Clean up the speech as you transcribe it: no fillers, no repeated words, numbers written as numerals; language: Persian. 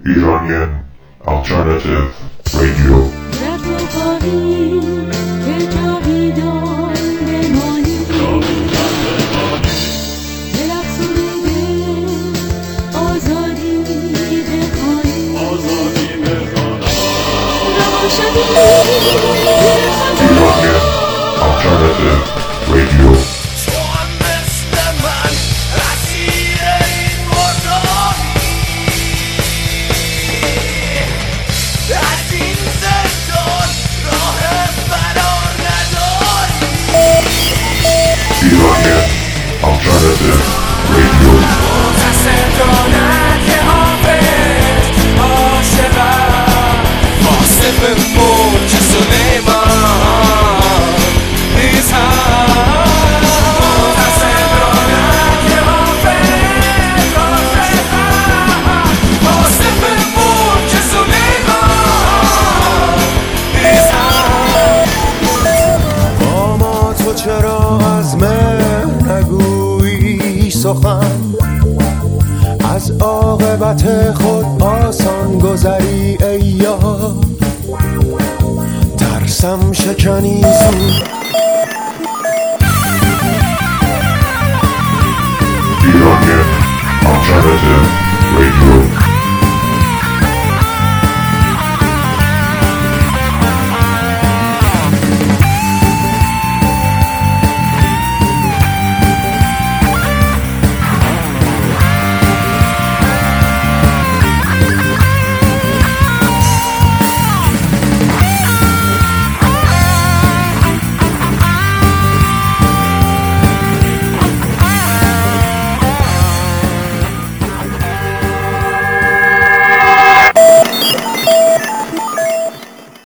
Iranian Alternative Radio. Iranian Alternative Radio. Iranian Alternative Radio. چرا از من نگویی سخن، از عاقبت خود آسان گذری ای یار. ترسم شکنی زود